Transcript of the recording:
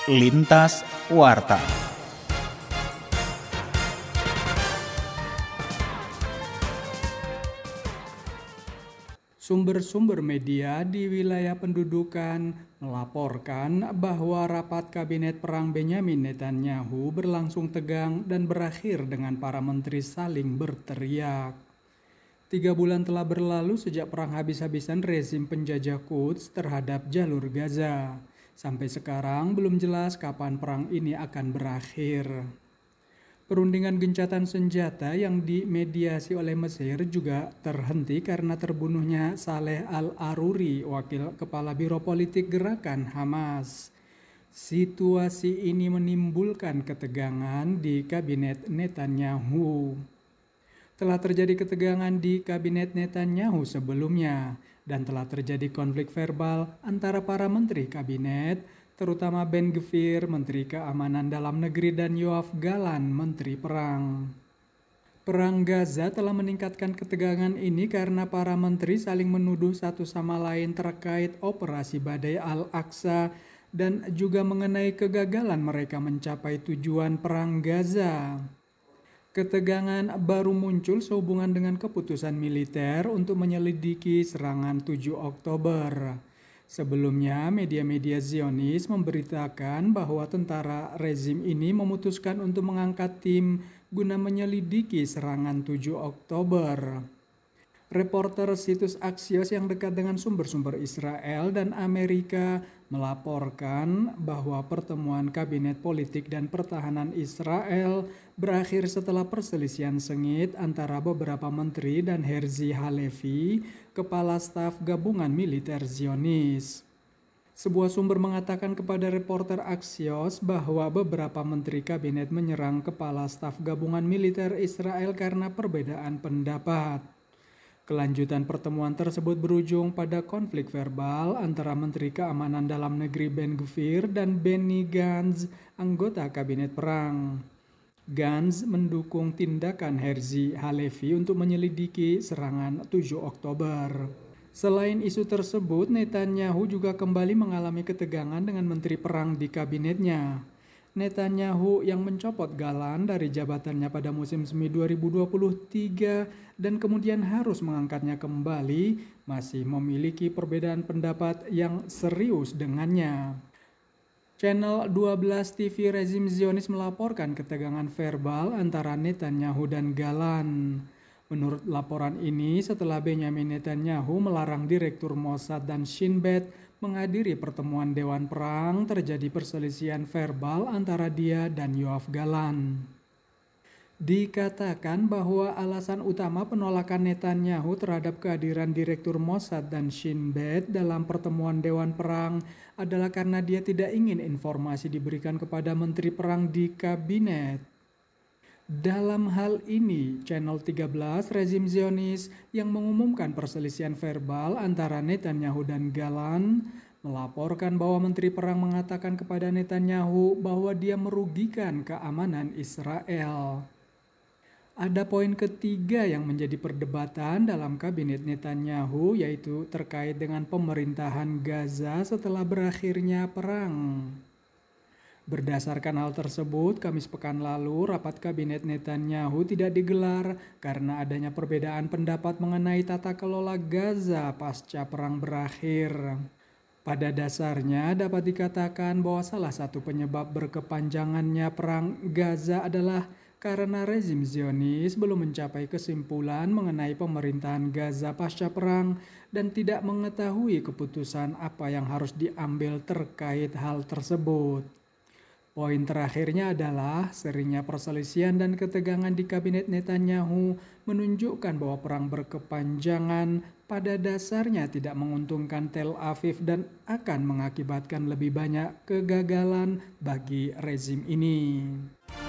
Lintas Warta. Sumber-sumber media di wilayah pendudukan melaporkan bahwa rapat kabinet perang Benyamin Netanyahu berlangsung tegang dan berakhir dengan para menteri saling berteriak. 3 bulan telah berlalu sejak perang habis-habisan rezim penjajah Quds terhadap jalur Gaza. Sampai sekarang belum jelas kapan perang ini akan berakhir. Perundingan gencatan senjata yang dimediasi oleh Mesir juga terhenti karena terbunuhnya Saleh Al-Aruri, wakil kepala Biro Politik Gerakan Hamas. Situasi ini menimbulkan ketegangan di kabinet Netanyahu. Telah terjadi ketegangan di kabinet Netanyahu sebelumnya dan telah terjadi konflik verbal antara para menteri kabinet, terutama Ben Gvir, Menteri Keamanan Dalam Negeri, dan Yoav Gallant, Menteri Perang. Perang Gaza telah meningkatkan ketegangan ini karena para menteri saling menuduh satu sama lain terkait operasi Badai Al-Aqsa dan juga mengenai kegagalan mereka mencapai tujuan perang Gaza. Ketegangan baru muncul sehubungan dengan keputusan militer untuk menyelidiki serangan 7 Oktober. Sebelumnya, media-media Zionis memberitakan bahwa tentara rezim ini memutuskan untuk mengangkat tim guna menyelidiki serangan 7 Oktober. Reporter situs Axios yang dekat dengan sumber-sumber Israel dan Amerika melaporkan bahwa pertemuan Kabinet Politik dan Pertahanan Israel berakhir setelah perselisihan sengit antara beberapa menteri dan Herzi Halevi, Kepala Staf Gabungan Militer Zionis. Sebuah sumber mengatakan kepada reporter Axios bahwa beberapa menteri kabinet menyerang Kepala Staf Gabungan Militer Israel karena perbedaan pendapat. Kelanjutan pertemuan tersebut berujung pada konflik verbal antara Menteri Keamanan Dalam Negeri Ben Gvir dan Benny Gantz, anggota Kabinet Perang. Gantz mendukung tindakan Herzi Halevi untuk menyelidiki serangan 7 Oktober. Selain isu tersebut, Netanyahu juga kembali mengalami ketegangan dengan Menteri Perang di kabinetnya. Netanyahu yang mencopot Gallant dari jabatannya pada musim semi 2023 dan kemudian harus mengangkatnya kembali, masih memiliki perbedaan pendapat yang serius dengannya. Channel 12 TV rezim Zionis melaporkan ketegangan verbal antara Netanyahu dan Gallant. Menurut laporan ini, setelah Benyamin Netanyahu melarang Direktur Mossad dan Shin Bet menghadiri pertemuan Dewan Perang, terjadi perselisihan verbal antara dia dan Yoav Gallant. Dikatakan bahwa alasan utama penolakan Netanyahu terhadap kehadiran Direktur Mossad dan Shin Bet dalam pertemuan Dewan Perang adalah karena dia tidak ingin informasi diberikan kepada Menteri Perang di kabinet. Dalam hal ini, Channel 13 rezim Zionis yang mengumumkan perselisihan verbal antara Netanyahu dan Gallant melaporkan bahwa Menteri Perang mengatakan kepada Netanyahu bahwa dia merugikan keamanan Israel. Ada poin ketiga yang menjadi perdebatan dalam kabinet Netanyahu, yaitu terkait dengan pemerintahan Gaza setelah berakhirnya perang. Berdasarkan hal tersebut, Kamis pekan lalu rapat kabinet Netanyahu tidak digelar karena adanya perbedaan pendapat mengenai tata kelola Gaza pasca perang berakhir. Pada dasarnya dapat dikatakan bahwa salah satu penyebab berkepanjangannya perang Gaza adalah karena rezim Zionis belum mencapai kesimpulan mengenai pemerintahan Gaza pasca perang dan tidak mengetahui keputusan apa yang harus diambil terkait hal tersebut. Poin terakhirnya adalah seringnya perselisihan dan ketegangan di kabinet Netanyahu menunjukkan bahwa perang berkepanjangan pada dasarnya tidak menguntungkan Tel Aviv dan akan mengakibatkan lebih banyak kegagalan bagi rezim ini.